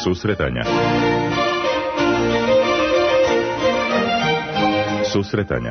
Susretanja. Susretanja.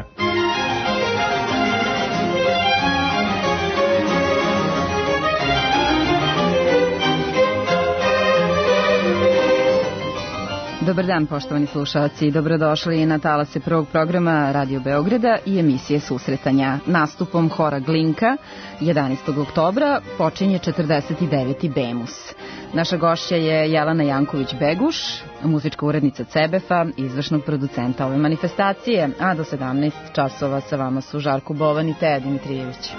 Dobar dan, poštovani slušalci. Dobrodošli na talase prvog programa Radio Beograda i emisije Susretanja. Nastupom hora Glinka 11. oktobra počinje 49. Bemus. Naša gošća je Jelena Janković-Beguš, muzička urednica CBF-a i izvršnog producenta ove manifestacije, a do 17 časova sa vama su Žarko Bovan i Teja Dimitrijević.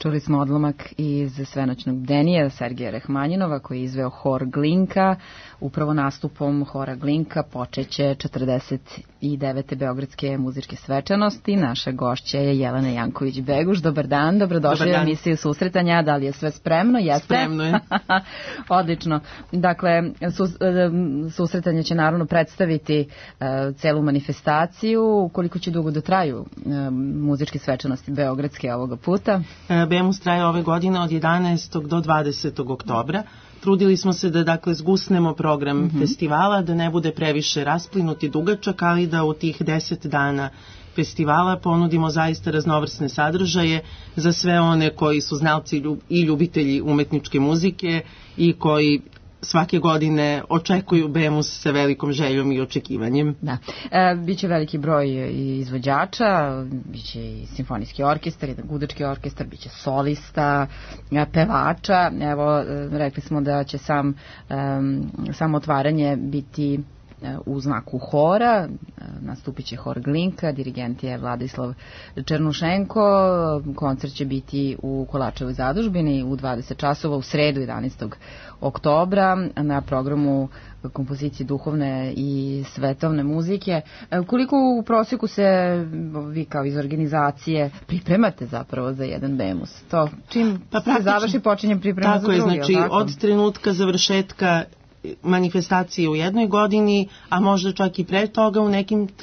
Čuli smo odlomak iz Svenoćnog bdenija Sergeja Rahmanjinova koji je izveo hor Glinka. Upravo nastupom hora Glinka počeće 49. Beogradske muzičke svečanosti. Naša gošća je Jelena Janković-Beguš. Dobar dan, dobrodošli u emisiju Susretanja. Da li je sve spremno? Jeste? Spremno je. Odlično. Dakle, Susretanje će naravno predstaviti celu manifestaciju. Koliko će dugo da traju muzičke svečanosti Beogradske ovoga puta? BEMUS traje ove godine od 11. do 20. oktobra. Trudili smo se da zgusnemo program festivala, da ne bude previše rasplinut i dugačak, ali da u tih 10 dana festivala ponudimo zaista raznovrsne sadržaje za sve one koji su znalci i ljubitelji umetničke muzike i koji svake godine očekuju BEMUS sa velikom željom i očekivanjem. Da. Biće veliki broj izvođača, biće i simfonijski orkestar, jedan gudački orkestar, biće solista, pevača. Evo, rekli smo da će samo otvaranje biti u znaku hora, nastupit će hor Glinka, dirigent je Vladislav Černušenko, koncert će biti u Kolačevoj zadužbini u 20 časova u sredu 11. oktobra na programu kompozicije duhovne i svetovne muzike. Koliko u prosjeku se vi kao iz organizacije pripremate zapravo za jedan BEMUS? To čim se završi počinjem priprema za drugi? Tako je, znači od trenutka završetka manifestacije u jednoj godini, a možda čak i pre toga u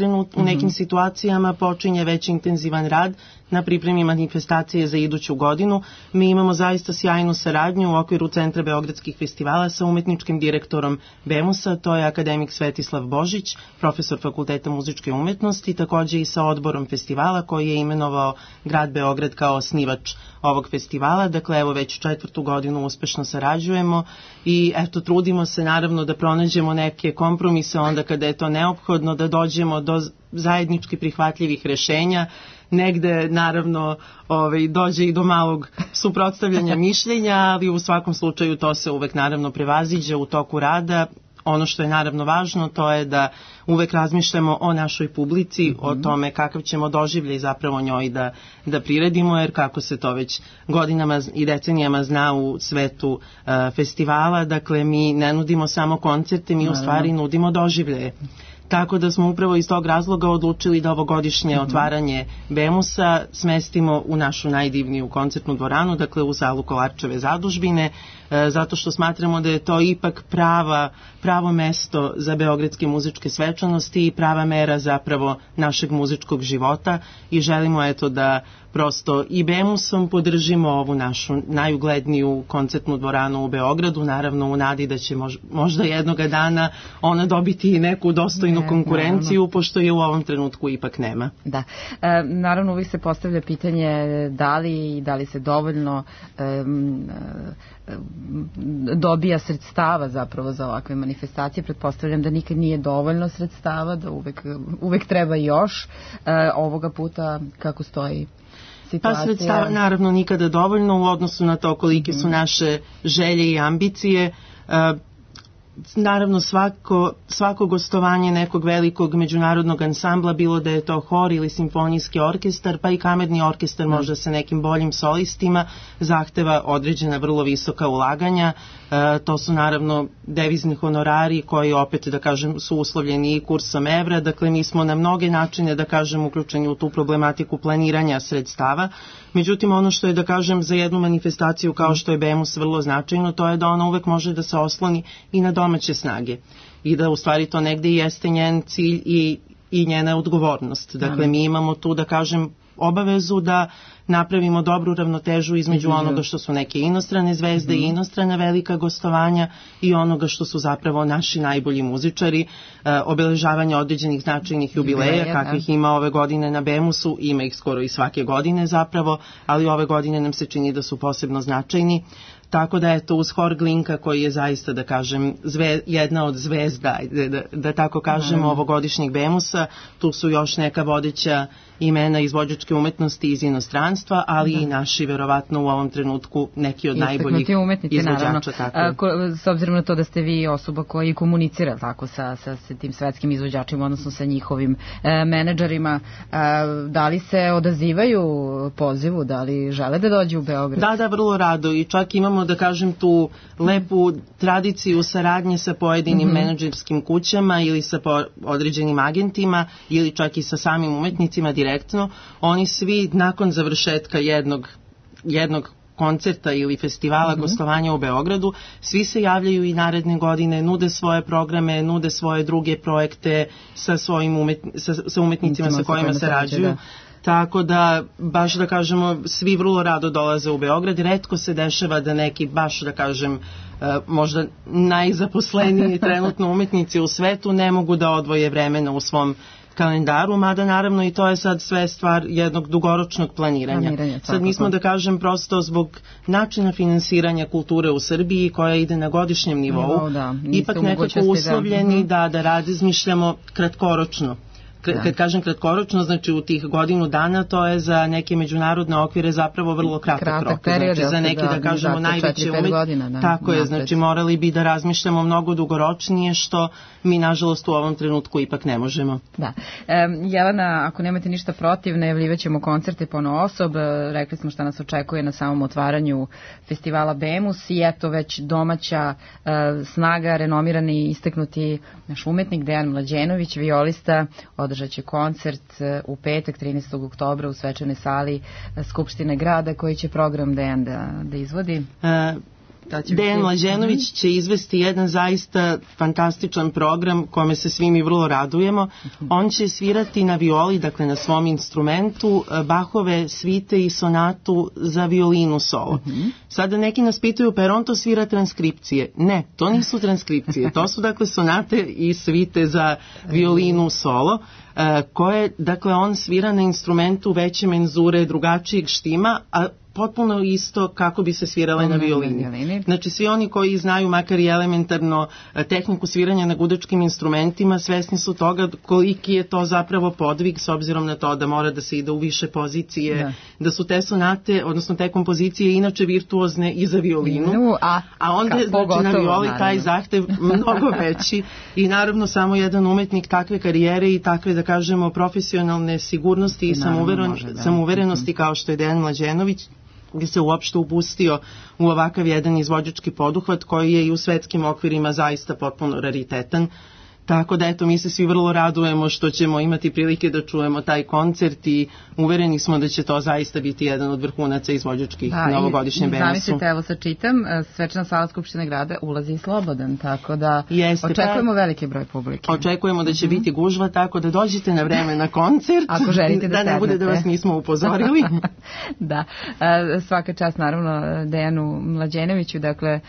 nekim situacijama počinje već intenzivan rad na pripremi manifestacije za iduću godinu. Mi imamo zaista sjajnu saradnju u okviru Centra Beogradskih festivala sa umetničkim direktorom BEMUS-a, to je akademik Svetislav Božić, profesor Fakulteta muzičke umetnosti, takođe i sa odborom festivala koji je imenovao grad Beograd kao osnivač ovog festivala. Dakle, evo već 4. godinu uspešno sarađujemo i eto, trudimo se naravno da pronađemo neke kompromise onda kada je to neophodno, da dođemo do zajednički prihvatljivih rešenja. Negde, naravno, dođe i do malog suprotstavljanja mišljenja, ali u svakom slučaju to se uvek, naravno, prevaziđe u toku rada. Ono što je, naravno, važno, to je da uvek razmišljamo o našoj publici, o tome kakav ćemo doživljaj zapravo njoj da priredimo, jer kako se to već godinama i decenijama zna u svetu festivala, dakle, mi ne nudimo samo koncerte, mi u stvari nudimo doživljaje. Tako da smo upravo iz tog razloga odlučili da ovogodišnje otvaranje BEMUS-a smestimo u našu najdivniju koncertnu dvoranu, dakle u salu Kolarčeve zadužbine, zato što smatramo da je to ipak pravo mesto za beogradske muzičke svečanosti i prava mera zapravo našeg muzičkog života i želimo eto da prosto i BEMUS-om podržimo ovu našu najugledniju koncertnu dvoranu u Beogradu, naravno u nadi da će možda jednoga dana ona dobiti i neku dostojnu konkurenciju, pošto je u ovom trenutku ipak nema. Da. Naravno uvijek se postavlja pitanje da li se dovoljno dobija sredstava zapravo za ovakve manifestacije. Pretpostavljam da nikad nije dovoljno sredstava, da uvek treba još. Ovoga puta kako stoji situacija? Pa sredstava naravno nikada dovoljno u odnosu na to kolike su naše želje i ambicije. Naravno svako gostovanje nekog velikog međunarodnog ansambla, bilo da je to hor ili simfonijski orkestar, pa i kamerni orkestar možda sa nekim boljim solistima, zahteva određena vrlo visoka ulaganja. To su naravno devizni honorari koji opet, da kažem, su uslovljeni i kursom evra. Dakle, mi smo na mnoge načine, da kažem, uključeni u tu problematiku planiranja sredstava. Međutim, ono što je, da kažem, za jednu manifestaciju kao što je BEMUS vrlo značajno, to je da ona uvek može da se osloni i na domaće snage i da u stvari to negde i jeste njen cilj i njena odgovornost. Dakle, mi imamo tu, da kažem, obavezu da napravimo dobru ravnotežu između onoga što su neke inostrane zvezde i inostrana velika gostovanja i onoga što su zapravo naši najbolji muzičari, obeležavanje određenih značajnih jubileja kakvih ima ove godine na BEMUS-u, ima ih skoro i svake godine zapravo, ali ove godine nam se čini da su posebno značajni. Tako da eto, uz hor Glinka koji je zaista, da kažem, jedna od zvezda, da tako kažemo, ovogodišnjeg BEMUS-a, tu su još neka vodeća imena izvođačke umetnosti iz inostranstva, ali i naši, verovatno u ovom trenutku, neki od najboljih izvođača. S obzirom na to da ste vi osoba koji komunicira tako sa tim svetskim izvođačima, odnosno sa njihovim menadžerima, da li se odazivaju pozivu, da li žele da dođu u Beograd? Da, vrlo rado, i čak imamo, da kažem, tu lepu tradiciju saradnje sa pojedinim menadžerskim kućama ili sa određenim agentima ili čak i sa samim umetnicima direktno. Oni svi nakon završetka jednog koncerta ili festivala gostovanja u Beogradu, svi se javljaju i naredne godine, nude svoje programe, nude svoje druge projekte sa umetnicima sa kojima sarađuju. Tako da, baš da kažemo, svi vrlo rado dolaze u Beograd. Retko se dešava da neki, baš da kažem, možda najzaposleniji trenutno umetnici u svetu ne mogu da odvoje vremena u svom kalendaru, mada naravno i to je sad sve stvar jednog dugoročnog planiranja. Sad mi smo, da kažem, prosto zbog načina finansiranja kulture u Srbiji koja ide na godišnjem nivou, ipak nekako uslovljeni da razmišljamo kratkoročno. Kad kažem kratkoročno, znači u tih godinu dana, to je za neke međunarodne okvire zapravo vrlo kratak rok. Znači za neke, da kažemo, najveće umetnike. Tako je, znači morali bi da razmišljamo mnogo dugoročnije, što mi nažalost u ovom trenutku ipak ne možemo. Da. Jelena, ako nemate ništa protiv, najavljivat ćemo koncerte ponaosob. Rekli smo šta nas očekuje na samom otvaranju festivala BEMUS i eto već domaća snaga, renomirani i istaknuti naš umetnik Dejan Mlađenović, violista, održat će koncert u petak 13. oktobra u svečanoj sali Skupštine grada. Koji će program Dejan da izvodi? Dejan Mlađenović će izvesti jedan zaista fantastičan program kome se svi mi vrlo radujemo. On će svirati na violi, dakle na svom instrumentu, Bachove svite i sonatu za violinu solo. Sada neki nas pitaju, pa jer on to svira transkripcije? Ne, to nisu transkripcije, to su dakle sonate i svite za violinu solo, koje, dakle, on svira na instrumentu veće menzure, drugačijeg štima, a potpuno isto kako bi se svirale na violini. Znači svi oni koji znaju makar i elementarno tehniku sviranja na gudačkim instrumentima, svesni su toga koliki je to zapravo podvig, s obzirom na to da mora da se ide u više pozicije, da su te sonate, odnosno te kompozicije inače virtuozne i za violinu, a onda je znači na violi taj zahtev mnogo veći i naravno samo jedan umetnik takve karijere i takve, da kažemo, profesionalne sigurnosti i samouverenosti kao što je Dejan Mlađenović, gdje se uopšte upustio u ovakav jedan izvođački poduhvat koji je i u svetskim okvirima zaista potpuno raritetan. Tako da eto, mi se svi vrlo radujemo što ćemo imati prilike da čujemo taj koncert i uvereni smo da će to zaista biti jedan od vrhunaca izvođačkih na ovogodišnjem BEMUS-u. Zamislite, evo sad čitam, svečana sala Skupštine grada ulazi i slobodan, tako da očekujemo veliki broj publike. Očekujemo da će biti gužva, tako da dođite na vreme na koncert, ako želite da ne bude da vas nismo upozorili. Da, svaka čast naravno Dejanu Mlađenoviću, dakle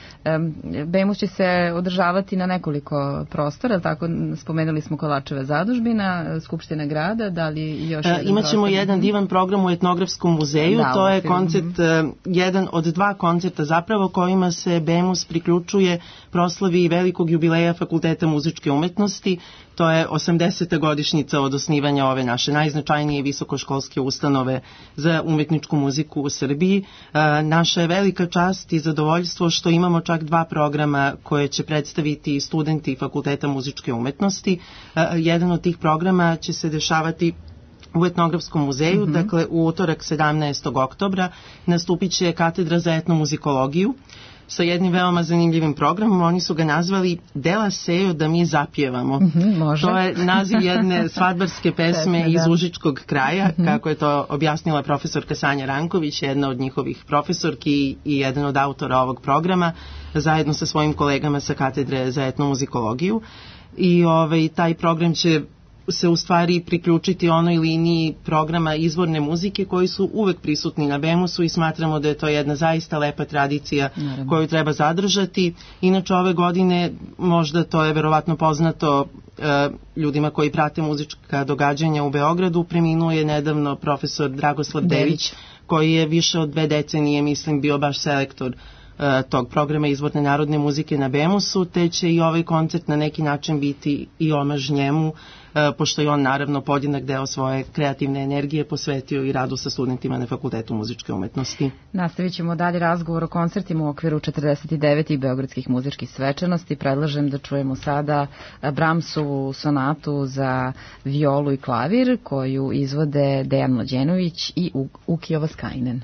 BEMUS će se održavati na nekoliko prostora, tako spomenuli smo Kolačeva zadužbina, Skupština grada, da li još jedan Imaćemo jedan divan program u Etnografskom muzeju, to je koncert, jedan od dva koncerta zapravo kojima se BEMUS priključuje proslavi velikog jubileja Fakulteta muzičke umetnosti. To je 80. godišnjica od osnivanja ove naše najznačajnije visokoškolske ustanove za umetničku muziku u Srbiji. Naša je velika čast i zadovoljstvo što imamo čak dva programa koje će predstaviti studenti Fakulteta muzičke umetnosti. Jedan od tih programa će se dešavati u Etnografskom muzeju, dakle u utorak 17. oktobra nastupit će katedra za etnomuzikologiju sa jednim veoma zanimljivim programom. Oni su ga nazvali Dela Sejo da mi zapjevamo. To je naziv jedne svadbarske pesme iz Užičkog kraja, kako je to objasnila profesorka Sanja Ranković, jedna od njihovih profesorki i jedan od autora ovog programa, zajedno sa svojim kolegama sa katedre za etnomuzikologiju. I taj program će se u stvari priključiti onoj liniji programa izvorne muzike koji su uvek prisutni na BEMUS-u i smatramo da je to jedna zaista lepa tradicija koju treba zadržati. Inače ove godine, možda to je verovatno poznato ljudima koji prate muzička događanja u Beogradu, preminuo je nedavno profesor Dragoslav Dević, koji je više od 2 decenije, mislim, bio baš selektor tog programa izvorne narodne muzike na Bemusu, te će i ovaj koncert na neki način biti i omaž njemu, pošto je on naravno podjednak deo svoje kreativne energije posvetio i radu sa studentima na Fakultetu muzičke umetnosti. Nastavit ćemo dalje razgovor o koncertima u okviru 49. Beogradskih muzičkih svečanosti. Predlažem da čujemo sada Brahmsovu sonatu za violu i klavir koju izvode Dejan Mlađenović i Uki Ovaskainen.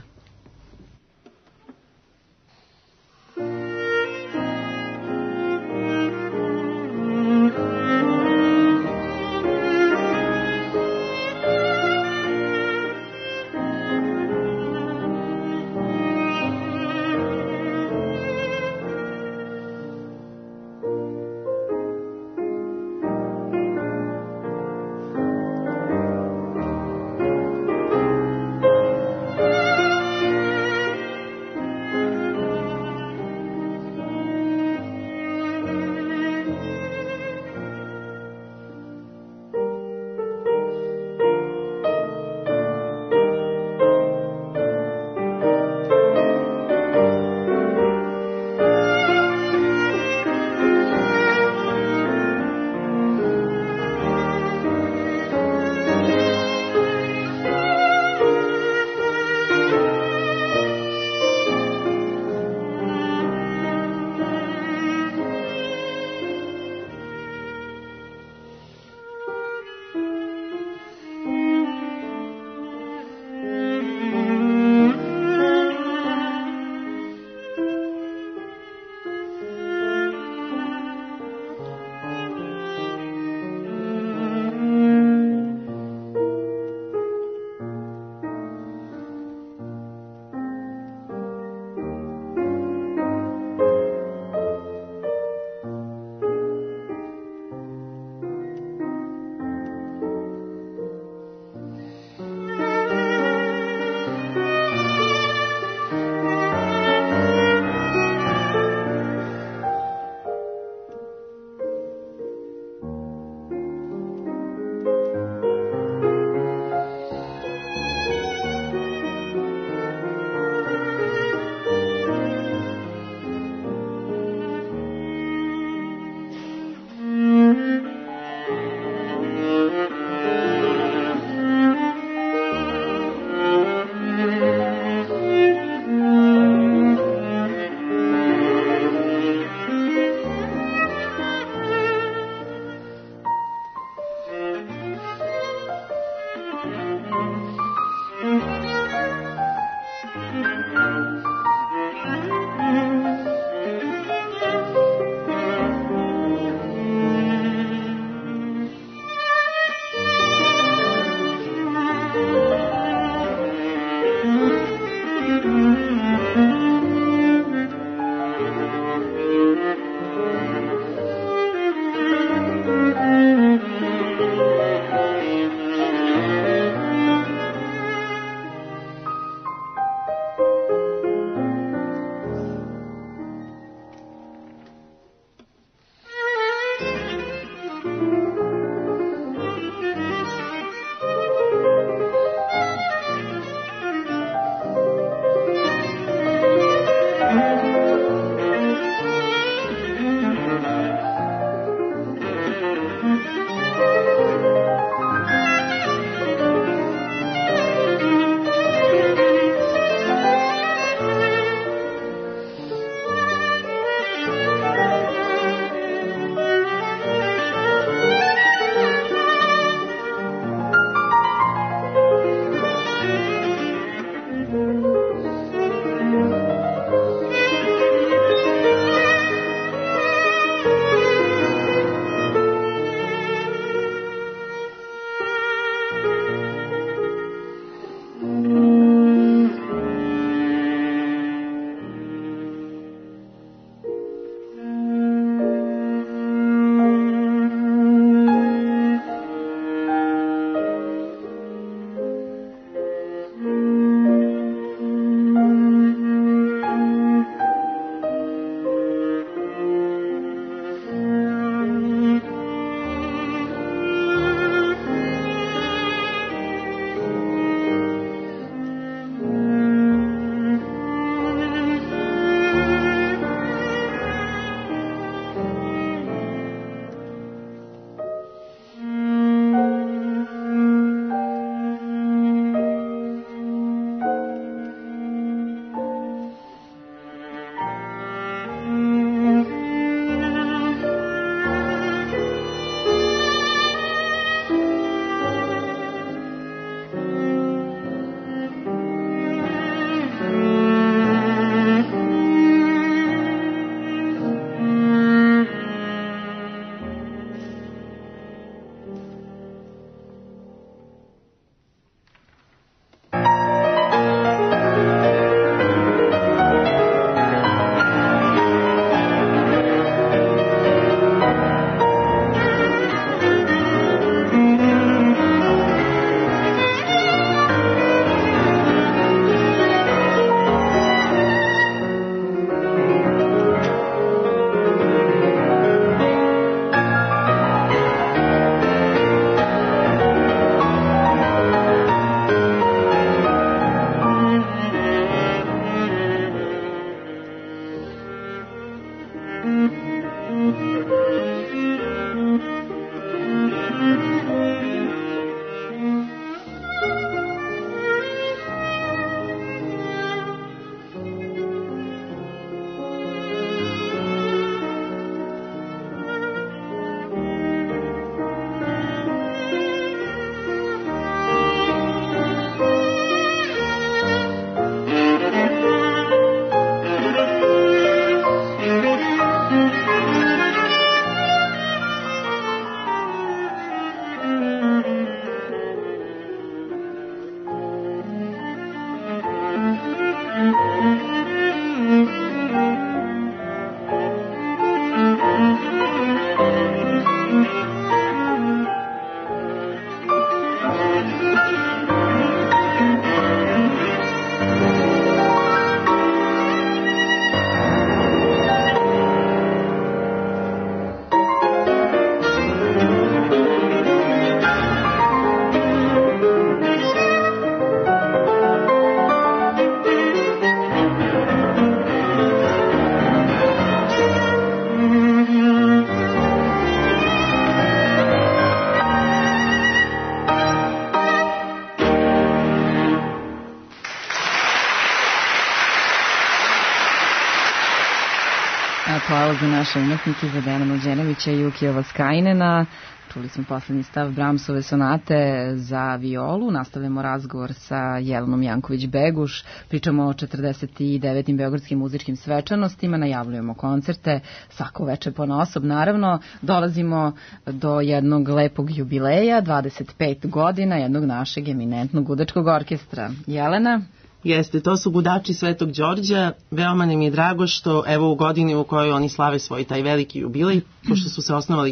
Aplauz za naše umetnike, za Dejana Mlađenovića i Jukija Vaskajnena. Čuli smo poslednji stav Brahmsove sonate za violu. Nastavljamo razgovor sa Jelenom Janković-Beguš. Pričamo o 49. beogradskim muzičkim svečanostima, najavljujemo koncerte svako veče ponaosob. Naravno, dolazimo do jednog lepog jubileja, 25 godina jednog našeg eminentnog gudačkog orkestra. Jelena? Jeste, to su gudači Svetog Đorđa. Veoma nam je drago što evo u godini u kojoj oni slave svoj taj veliki jubilej, pošto su se osnovali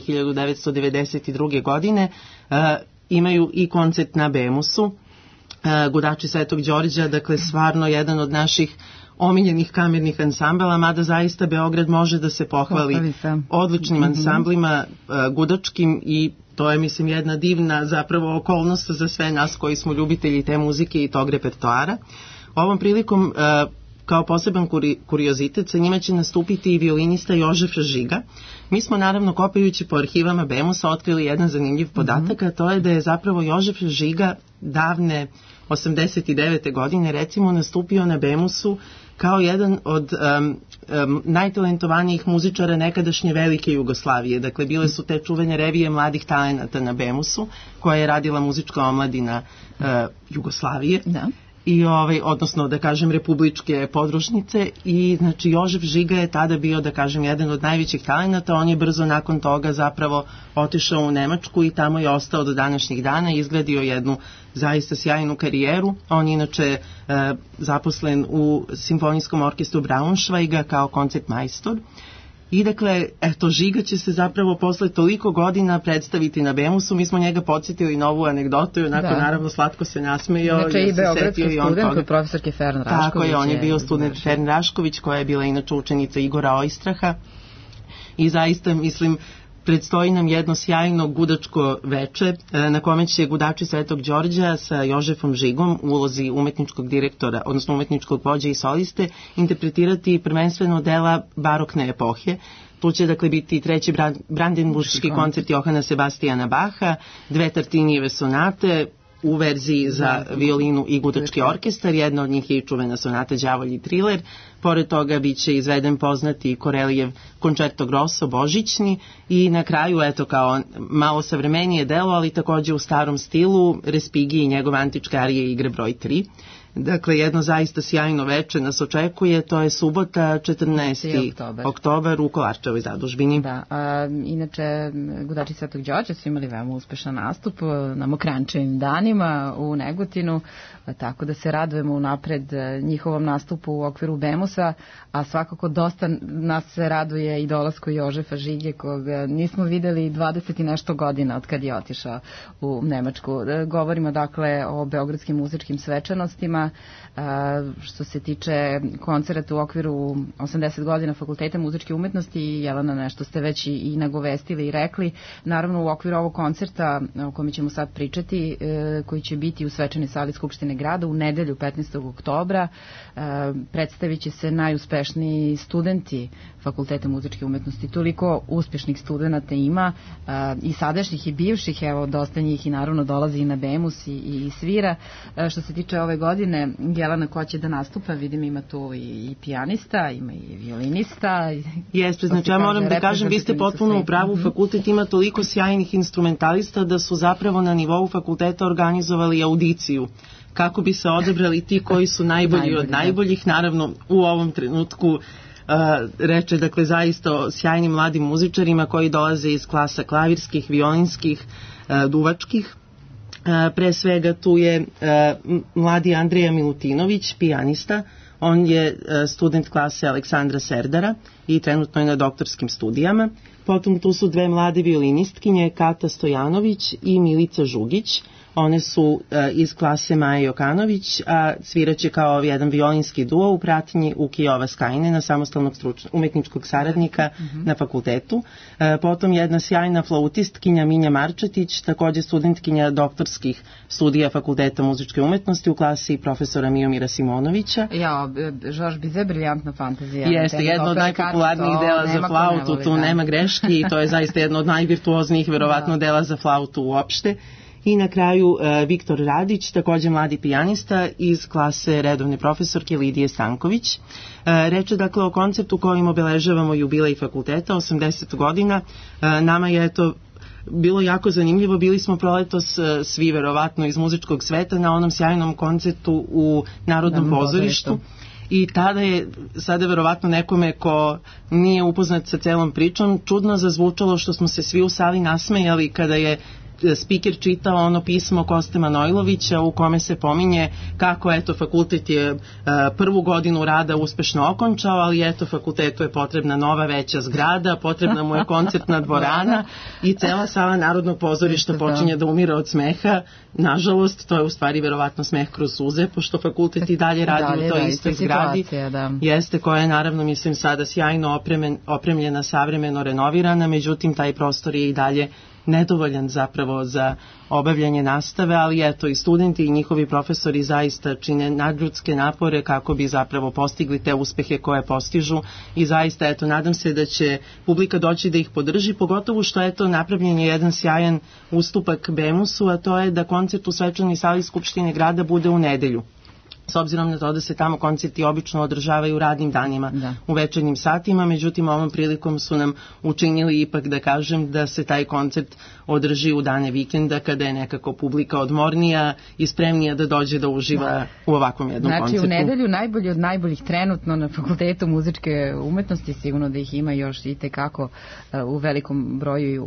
1992. godine, imaju i koncert na Bemusu. Gudači Svetog Đorđa, dakle stvarno jedan od naših omiljenih kamernih ansambala, mada zaista Beograd može da se pohvali odličnim ansamblima gudačkim i to je, mislim, jedna divna zapravo okolnost za sve nas koji smo ljubitelji te muzike i tog repertoara. Ovom prilikom, kao poseban kuriozitet, sa njima će nastupiti i violinista Jožef Žiga. Mi smo naravno kopajući po arhivama Bemusa otkrili jedan zanimljiv podatak, a to je da je zapravo Jožef Žiga davne 89. godine recimo nastupio na Bemusu kao jedan od najtalentovanijih muzičara nekadašnje velike Jugoslavije. Dakle, bile su te čuvene revije mladih talenata na Bemusu, koja je radila muzička omladina Jugoslavije. Da. I odnosno da kažem republičke podružnice i znači Jožef Žiga je tada bio da kažem jedan od najvećih talenata. On je brzo nakon toga zapravo otišao u Nemačku i tamo je ostao do današnjih dana i izgradio jednu zaista sjajnu karijeru. On je inače zaposlen u Simfonijskom orkestru Braunschweiga kao koncertmajstor. I dakle, eto, Žiga će se zapravo posle toliko godina predstaviti na Bemusu. Mi smo njega podsjetili na ovu anegdotu i onako naravno slatko se nasmejao. Znači i beogradski student od profesorke Fern Rašković. Tako je, on je bio student Fern Rašković koja je bila inače učenica Igora Ojstraha. I zaista, mislim, predstoji nam jedno sjajno gudačko veče na kome će gudači Svetog Đorđa sa Jožefom Žigom u ulozi umetničkog direktora, odnosno umetničkog vođa i soliste, interpretirati prvenstveno dela barokne epohe. Tu će dakle biti treći brandenburški koncert Johana Sebastijana Baha, dve Tartinijeve sonate u verziji za violinu i gudački orkestar. Jedna od njih je i čuvena sonata Đavolji triler. Pored toga biće izveden poznati Korelijev Concerto Grosso božićni i na kraju, eto, kao malo savremenije delo, ali takođe u starom stilu, Respighi i njegove antičke arije igre broj 3. Dakle, jedno zaista sjajno veče nas očekuje, to je subota 14. oktobar u Kolarčevoj zadužbini. Da, inače, gudači Svetog Đorđa su imali veoma uspešan nastup na Mokrančevim danima u Negotinu, tako da se radujemo unapred njihovom nastupu u okviru Bemusa, a svakako dosta nas se raduje i dolasku Jožefa Žige, koga nismo videli 20 i nešto godina od kad je otišao u Nemačku. Govorimo dakle o beogradskim muzičkim svečanostima. Što se tiče koncerata u okviru 80 godina Fakulteta muzičke umetnosti, Jelena, nešto ste već i nagovestili i rekli. Naravno, u okviru ovog koncerta o kome ćemo sad pričati, koji će biti u svečanoj sali Skupštine grada u nedelju 15. oktobra, predstavit će se najuspešniji studenti Fakulteta muzičke umetnosti. Toliko uspešnih studenta ima i sadašnjih i bivših, evo dosta njih i naravno dolazi i na Bemus i svira. Što se tiče ove godine, Jelena, ko će da nastupa, vidim ima tu i pijanista, ima i violinista. Jeste, znači ja moram da kažem, vi ste potpuno u pravu, fakultet ima toliko sjajnih instrumentalista da su zapravo na nivou fakulteta organizovali audiciju kako bi se odabrali ti koji su najbolji od najboljih. Naravno, u ovom trenutku reče, dakle, zaista o sjajnim mladim muzičarima koji dolaze iz klasa klavirskih, violinskih, duvačkih. Pre svega tu je mladi Andrija Milutinović, pijanista. On je student klase Aleksandra Serdara i trenutno je na doktorskim studijama. Potom tu su dve mlade violinistkinje, Kata Stojanović i Milica Žugić. One su iz klase Maje Jokanović, a sviraće kao jedan violinski duo u pratnji Ukija Vaskajnena, samostalnog umetničkog saradnika na fakultetu. Potom jedna sjajna flautistkinja Minja Marčetić, takođe studentkinja doktorskih studija Fakulteta muzičke umetnosti u klasi profesora Miomira Simonovića. Ja, Žorž Bize, briljantna fantazija. Jeste, jedno od najpopularnijih dela za flautu, tu nema greški i to je zaista jedno od najvirtuoznijih verovatno dela za flautu uopšte. I na kraju Viktor Radić, takođe mladi pijanista iz klase redovne profesorke Lidije Stanković. Reč je dakle o konceptu kojim obeležavamo jubilej fakulteta, 80 godina. Nama je bilo jako zanimljivo, bili smo proletos svi verovatno iz muzičkog sveta na onom sjajnom koncertu u Narodnom pozorištu. I tada je, sada verovatno nekome ko nije upoznat sa celom pričom, čudno zazvučalo što smo se svi u sali nasmejali kada je spiker čitao ono pismo Koste Manojlovića u kome se pominje kako fakultet je prvu godinu rada uspešno okončao, ali fakultetu je potrebna nova veća zgrada, potrebna mu je koncertna dvorana i cela sala Narodnog pozorišta počinje da umire od smeha. Nažalost, to je u stvari verovatno smeh kroz suze, pošto fakultet i dalje radi u toj istoj zgradi. Jeste, koja je naravno, mislim, sada sjajno opremljena, savremeno renovirana, međutim taj prostor je i dalje nedovoljan zapravo za obavljanje nastave, ali i studenti i njihovi profesori zaista čine nadljudske napore kako bi zapravo postigli te uspehe koje postižu i zaista, nadam se da će publika doći da ih podrži, pogotovo što napravljen je jedan sjajan ustupak BEMUS-u, a to je da koncert u svečanoj sali Skupštine grada bude u nedelju. S obzirom na to da se tamo koncerti obično održavaju radnim danima u večernjim satima, međutim ovom prilikom su nam učinili ipak da kažem da se taj koncert održi u dane vikenda kada je nekako publika odmornija i spremnija da dođe da uživa u ovakvom jednom koncertu. Znači u nedelju najbolji od najboljih trenutno na Fakultetu muzičke umetnosti, sigurno da ih ima još i tekako u velikom broju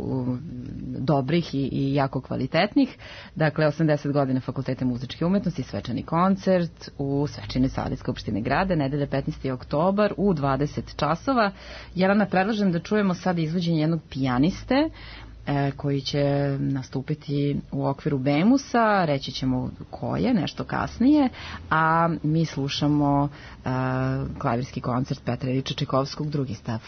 dobrih i jako kvalitetnih. Dakle, 80 godina Fakulteta muzičke umetnosti, svečani koncert u svečanoj sali Skupštine grada, nedelja 15. oktobar u 20 časova. Jelena, predlažem da čujemo sad izvođenje jednog pijaniste koji će nastupiti u okviru BEMUS-a, reći ćemo ko je, nešto kasnije, a mi slušamo klavirski koncert Petra Ilića Čajkovskog, drugi stav.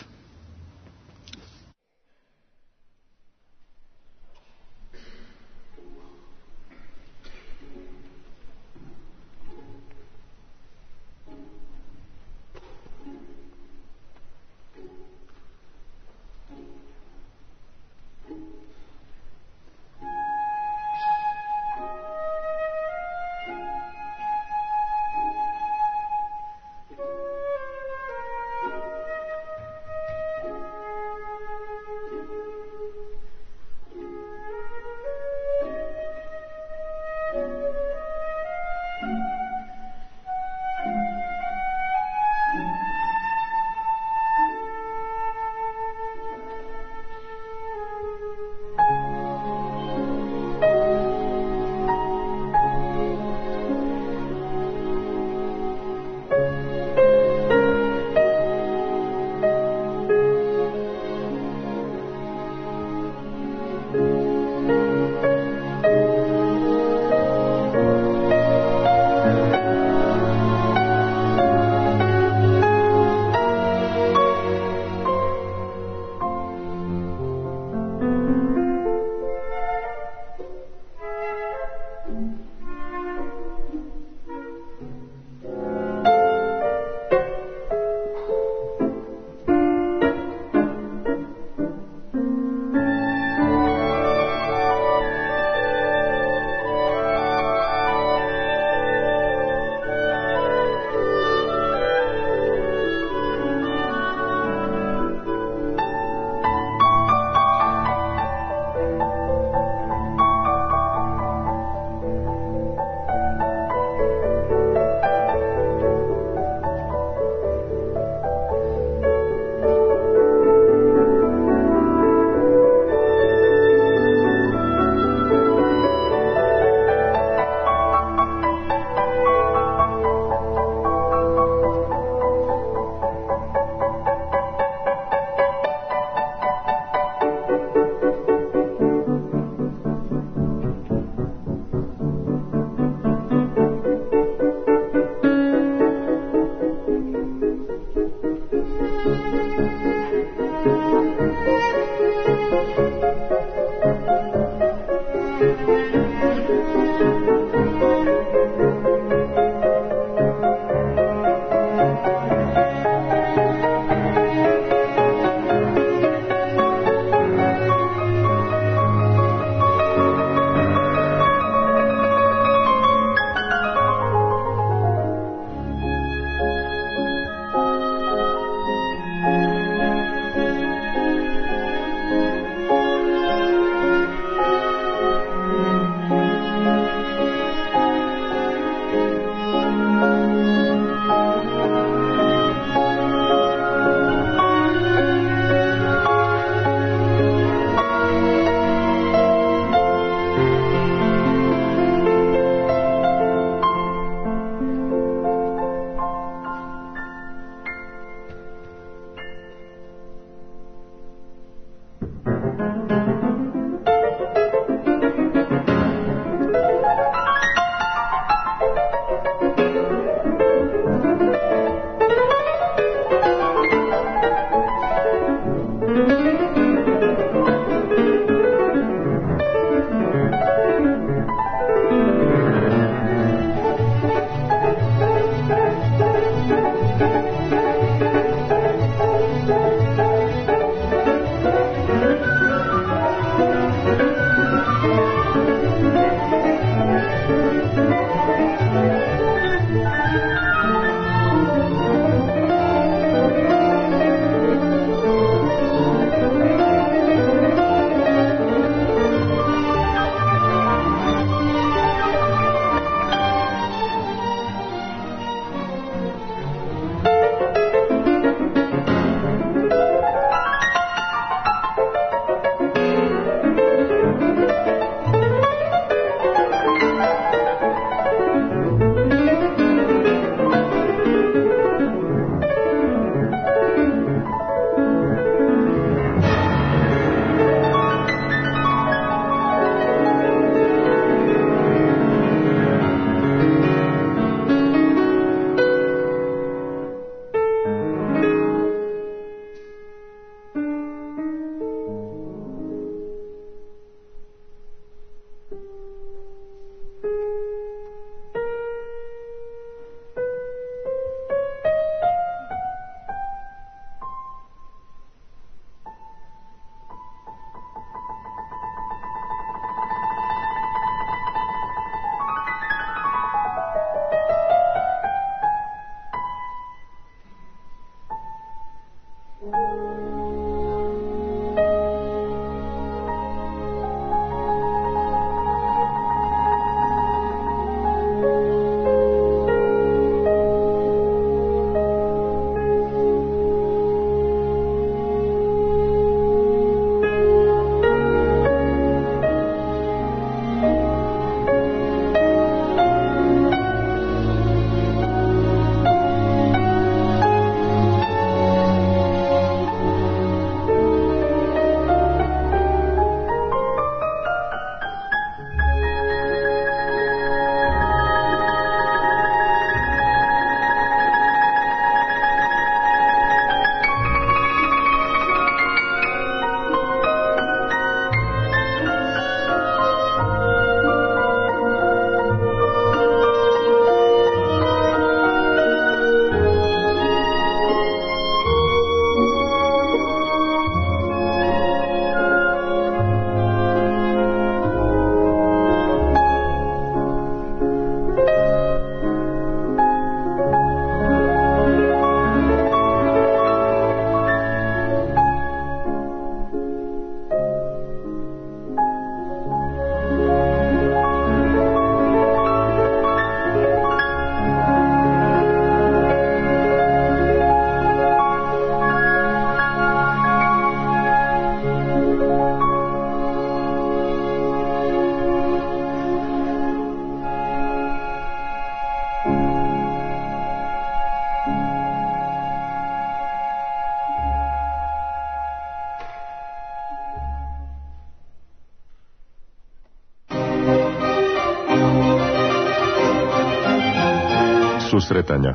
Susretanja.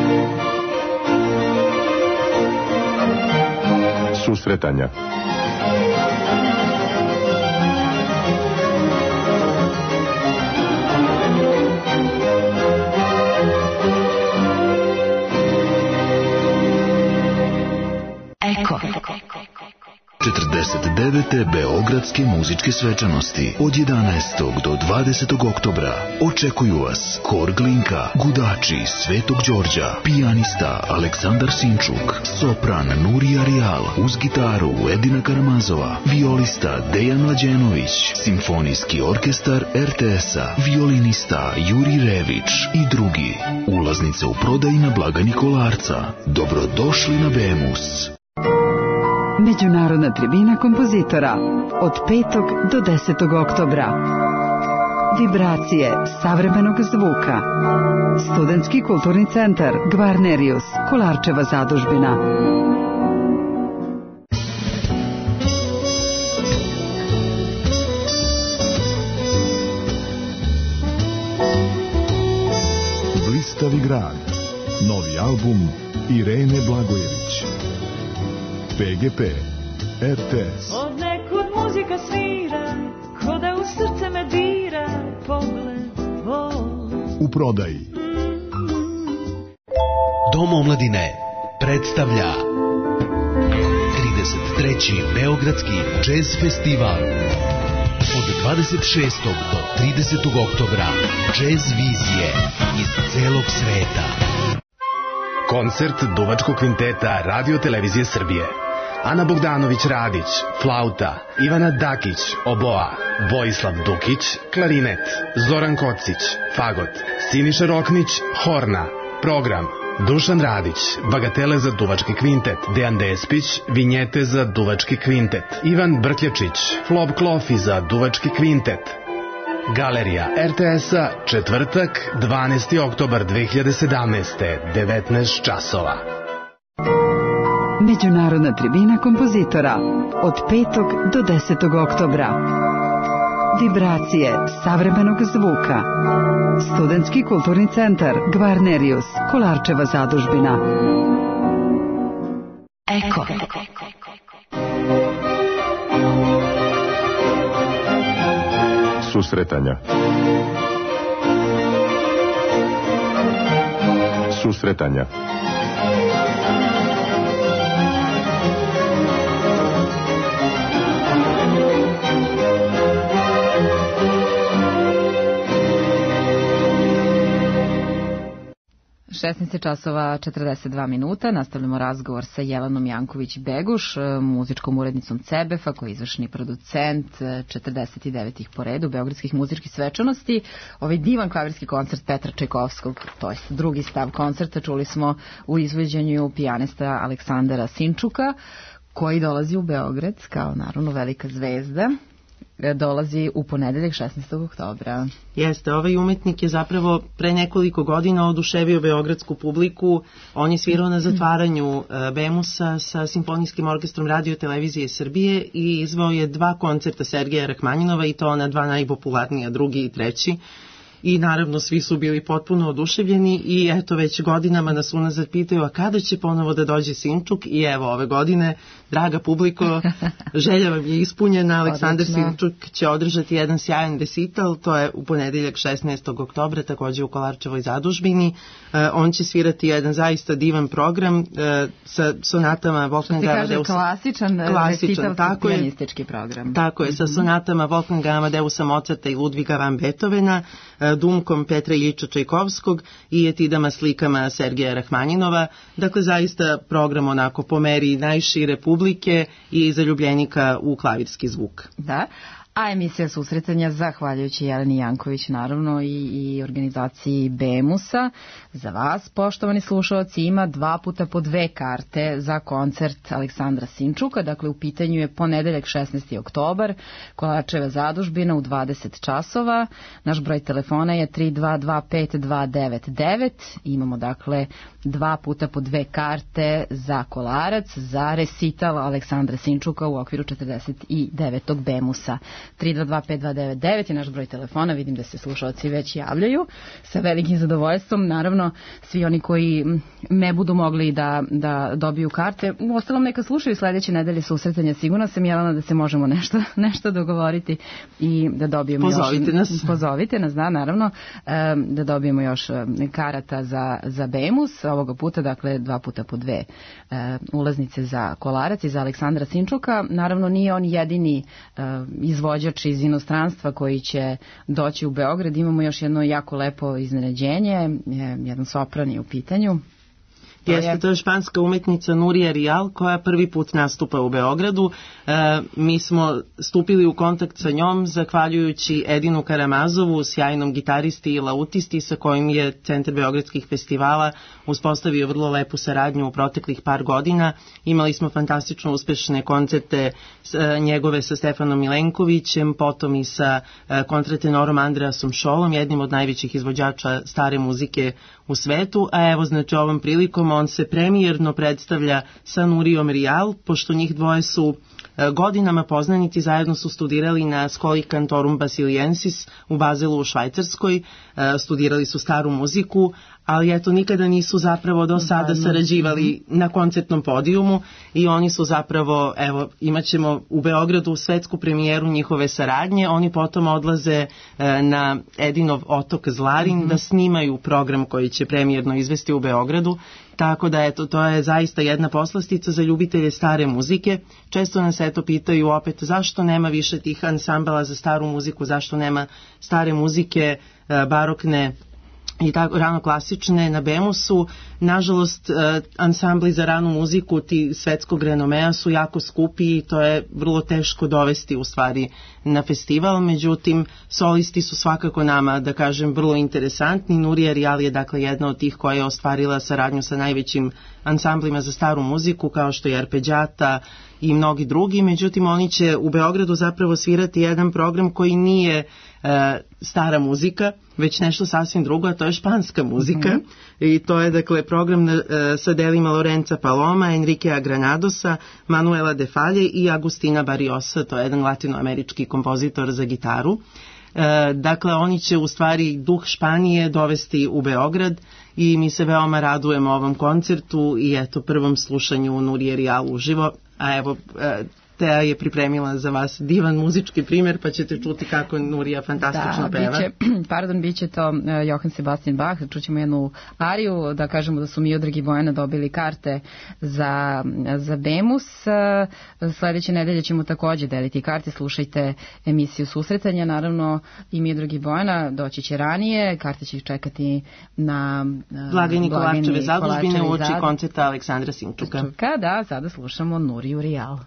Susretanja. Eko. 49. Beogradske muzičke svečanosti od 11. do 20. oktobra očekuju vas Hor Glinka, gudači Svetog Đorđa, pijanista Aleksandar Sinčuk, sopran Nurija Rijal, uz gitaru Edina Karamazova, violista Dejan Mlađenović, simfonijski orkestar RTS-a, violinista Juri Rević i drugi. Ulaznice u prodaji na blagajni Kolarca. Dobrodošli na Bemus. Međunarodna tribina kompozitora od 5. do 10. oktobra. Vibracije savremenog zvuka. Studentski kulturni centar Gvarnerius, Kolarčeva zadužbina. grad. Novi album Irene Blagojević. PGP RTS. Od nekud muzika svira, ko da u srce me dira, pogled tvoj. U prodaji. Dom omladine predstavlja 33. Beogradski jazz festival. Od 26. do 30. oktobra jazz vizije iz celog sveta. Koncert Duvačkog kvinteta Radio Televizije Srbije. Ana Bogdanović-Radić, flauta, Ivana Dakić, oboa, Vojislav Dukić, klarinet, Zoran Kocić, fagot, Siniša Roknić, horna. Program: Dušan Radić, bagatele za Duvački kvintet, Dejan Despić, vinjete za Duvački kvintet, Ivan Brkljačić, Flob Klofi za Duvački kvintet. Galerija RTS-a, četvrtak, 12. oktobar 2017. 19 časova. Međunarodna tribina kompozitora od 5. do 10. oktobra. Vibracije savremenog zvuka. Studentski kulturni centar Gvarnerius, Kolarčeva zadužbina. Eko. Susretanja. Susretanja. časova 42 minuta. Nastavljamo razgovor sa Jelenom Janković-Beguš, muzičkom urednicom CBF-a, koji je izvršni producent 49. po redu beogradskih muzičkih svečanosti. Ovaj divan klavirski koncert Petra Čajkovskog, to je drugi stav koncerta, čuli smo u izvođenju pijanista Aleksandara Sinčuka, koji dolazi u Beograd kao naravno velika zvezda. Dolazi u ponedeljak 16. oktobra. Jeste, ovaj umetnik je zapravo pre nekoliko godina oduševio beogradsku publiku. On je svirao na zatvaranju Bemusa sa Simfonijskim orkestrom Radio Televizije Srbije i izveo je 2 koncerta Sergeja Rahmanjinova, i to na 2 najpopularnija, drugi i treći. I naravno svi su bili potpuno oduševljeni i eto već godinama nas unazad pitaju a kada će ponovo da dođe Sinčuk, i evo ove godine, draga publiko, želja vam je ispunjena. Aleksandar Sinčuk će održati jedan sjajan recital, to je u ponedeljak 16. oktobra, takođe u Kolarčevoj zadužbini. On će svirati jedan zaista divan program sa sonatama Wolfganga Amadeusa. Klasičan recital, pijanistički program. Tako je, sa sonatama Wolfganga Amadeusa Mozarta i Ludviga van Beethovena, Dumkom Petra Iljiča Čajkovskog i etidama slikama Sergeja Rahmanjinova. Dakle, zaista program onako po meri najšire publike i zaljubljenika u klavirski zvuk. Da. A emisija susretanja, zahvaljujući Jeleni Janković naravno i organizaciji Bemusa, za vas, poštovani slušalci, ima 2 puta po 2 karte za koncert Aleksandra Sinčuka. Dakle, u pitanju je ponedeljak 16. oktobar, Kolarčeva zadužbina u 20 časova. Naš broj telefona je 3225299. Imamo dakle 2 puta po 2 karte za Kolarac, za recital Aleksandra Sinčuka u okviru 49. Bemusa. 3225299 je naš broj telefona, vidim da se slušalci već javljaju sa velikim zadovoljstvom. Naravno, svi oni koji ne budu mogli da dobiju karte, uostalom neka slušaju sledeće nedelje susretanja, sigurno sam, Jelena, da se možemo nešto dogovoriti i da dobijemo pozovite nas, da, naravno, da dobijemo još karata za Bemus, ovoga puta, dakle 2 puta po 2 ulaznice za Kolarac i za Aleksandra Sinčuka. Naravno, nije on jedini izvođač iz inostranstva koji će doći u Beograd. Imamo još jedno jako lepo iznenađenje, jedan sopran je u pitanju. Jeste, to je španska umetnica Nuria Rial, koja prvi put nastupa u Beogradu. Mi smo stupili u kontakt sa njom zahvaljujući Edinu Karamazovu, sjajnom gitaristi i lautisti sa kojim je Centar beogradskih festivala uspostavio vrlo lepu saradnju u proteklih par godina. Imali smo fantastično uspešne koncerte njegove sa Stefanom Milenkovićem, potom i sa kontratenorom Andreasom Šolom, jednim od najvećih izvođača stare muzike u svetu. A evo, znači, ovom prilikom on se premijerno predstavlja sa Nurijom Rial, pošto njih dvoje su godinama poznanici, zajedno su studirali na Scholi Cantorum Basiliensis u Bazelu u Švajcarskoj, studirali su staru muziku, ali eto nikada nisu zapravo do sada sarađivali na koncertnom podijumu i oni su zapravo, evo, imaćemo u Beogradu svetsku premijeru njihove saradnje, oni potom odlaze na Edinov otok Zlarin da snimaju program koji će premijerno izvesti u Beogradu, tako da eto, to je zaista jedna poslastica za ljubitelje stare muzike. Često nas eto pitaju opet zašto nema više tih ansambala za staru muziku, zašto nema stare muzike, barokne i tako rano klasične na Bemusu. Nažalost, ansambli za ranu muziku ti svetskog renomea su jako skupi i to je vrlo teško dovesti u stvari na festival, međutim solisti su svakako nama, da kažem, vrlo interesantni. Nurija Rijal je dakle jedna od tih koja je ostvarila saradnju sa najvećim ansamblima za staru muziku kao što je Arpeđata i mnogi drugi, međutim oni će u Beogradu zapravo svirati jedan program koji nije stara muzika, već nešto sasvim drugo, a to je španska muzika i to je dakle program sa delima Lorenza Paloma, Enriquea Granadosa, Manuela de Falle i Agustina Barriosa, to je jedan latinoamerički kompozitor za gitaru. Dakle, oni će u stvari duh Španije dovesti u Beograd i mi se veoma radujemo ovom koncertu i eto prvom slušanju Nurije Rijal uživo, a evo Teja je pripremila za vas divan muzički primjer, pa ćete čuti kako Nurija fantastično peva. Biće to Johann Sebastian Bach, čućemo jednu ariju, da kažemo da su Miodrag i Bojana dobili karte za Bemus. Sledeće nedelje ćemo takođe deliti karte, slušajte emisiju Susretanja, naravno i Miodrag i Bojana doći će ranije, karte će ih čekati na blagajni Kolarčeve zadužbine uoči koncerta Aleksandra Sinčuka. Da, sada slušamo Nuriju Rijal.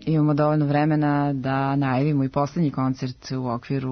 imamo dovoljno vremena da najavimo i poslednji koncert u okviru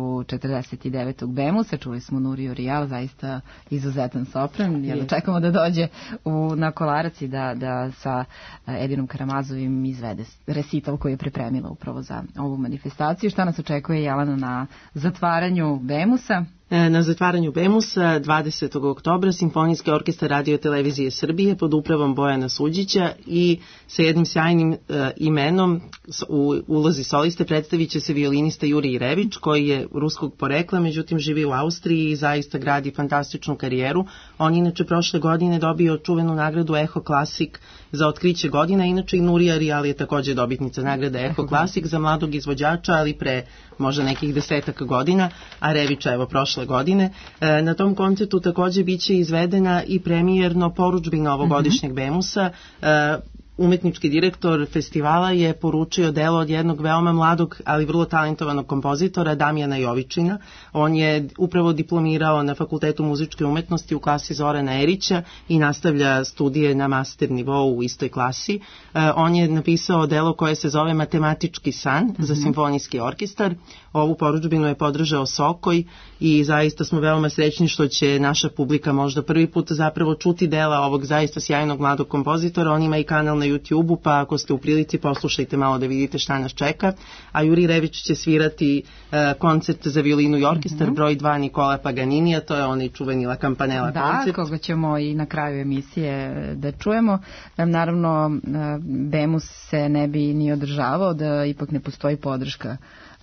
49. Bemusa. Čuli smo Nuriju Rijal, zaista izuzetan sopran. Jedno čekamo da dođe na Kolarac i da sa Edinom Karamazovim izvede recital koji je pripremila upravo za ovu manifestaciju. Šta nas očekuje, Jelena, na zatvaranju Bemusa? Na zatvaranju Bemusa 20. oktobra Simfonijski orkestar Radio Televizije Srbije pod upravom Bojana Suđića i sa jednim sjajnim imenom u ulozi soliste predstavit će se violinista Jurij Rević, koji je ruskog porekla, međutim živi u Austriji i zaista gradi fantastičnu karijeru. On inače prošle godine dobio čuvenu nagradu Eho Classic za otkriće godina, inače i Nurija Rijal je takođe dobitnica nagrade Eho Classic za mladog izvođača, ali pre možda nekih 10 godina, a Revića evo prošle godine. Na tom koncertu takođe biće izvedena i premijerno porudžbina ovogodišnjeg Bemusa. Umetnički direktor festivala je poručio delo od jednog veoma mladog, ali vrlo talentovanog kompozitora, Damjana Jovičina. On je upravo diplomirao na Fakultetu muzičke umetnosti u klasi Zorana Erića i nastavlja studije na master nivou u istoj klasi. On je napisao delo koje se zove Matematički san za simfonijski orkestar. Ovu porudžbinu je podržao Sokoj i zaista smo veoma srećni što će naša publika možda prvi put zapravo čuti dela ovog zaista sjajnog mladog kompozitora. On ima i kanal na YouTube-u, pa ako ste u prilici poslušajte malo da vidite šta nas čeka. A Jurij Rević će svirati koncert za violinu i orkestar broj 2 Nikola Paganinija, to je onaj čuveni La Campanella koncert. Da, koga ćemo i na kraju emisije da čujemo. Naravno, Bemus se ne bi ni održavao da ipak ne postoji podrška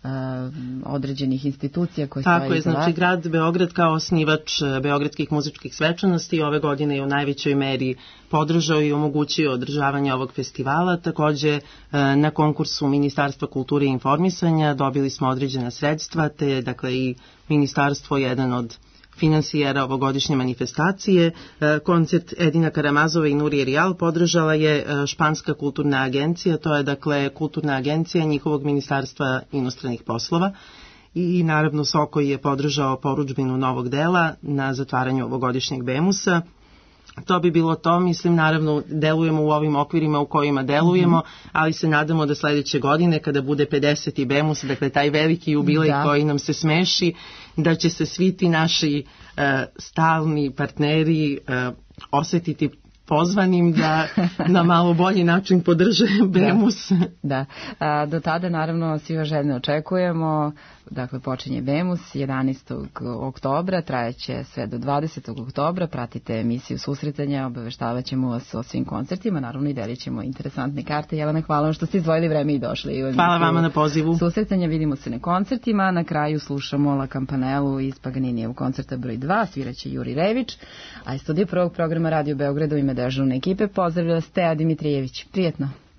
određenih institucija koje stoje iza vas. Tako je, znači grad Beograd kao osnivač beogradskih muzičkih svečanosti ove godine je u najvećoj meri podržao i omogućio održavanje ovog festivala. Takođe na konkursu Ministarstva kulture i informisanja dobili smo određena sredstva, te dakle i ministarstvo jedan od finansijera ovogodišnje manifestacije. Koncert Edina Karamazova i Nurije Rijal podržala je Španska kulturna agencija, to je dakle kulturna agencija njihovog ministarstva inostranih poslova. I naravno Sokoj je podržao porudžbinu novog dela na zatvaranju ovogodišnjeg Bemusa. To bi bilo to, mislim, naravno delujemo u ovim okvirima u kojima delujemo, ali se nadamo da sledeće godine kada bude 50. Bemus, dakle taj veliki jubilej koji nam se smeši, da će se svi ti naši stalni partneri osetiti pozvanim da na malo bolji način podrže Bemus. Da. Do tada naravno svi vas željno očekujemo. Dakle, počinje Bemus 11. oktobra, trajeće sve do 20. oktobra. Pratite emisiju Susretanja, obaveštavaćemo ćemo vas o svim koncertima, naravno i delit ćemo interesantne karte. Jelena, hvala vam što ste izdvojili vreme i došli. Hvala vama na pozivu. Susretanja, vidimo se na koncertima. Na kraju slušamo La Campanellu iz Paganinijevog koncerta broj 2, sviraće Jurij Rević, a iz studija prvog programa Radio Beograda u ime dežurne ekipe pozdravlja vas Teja Dimitrijević. Prijetno.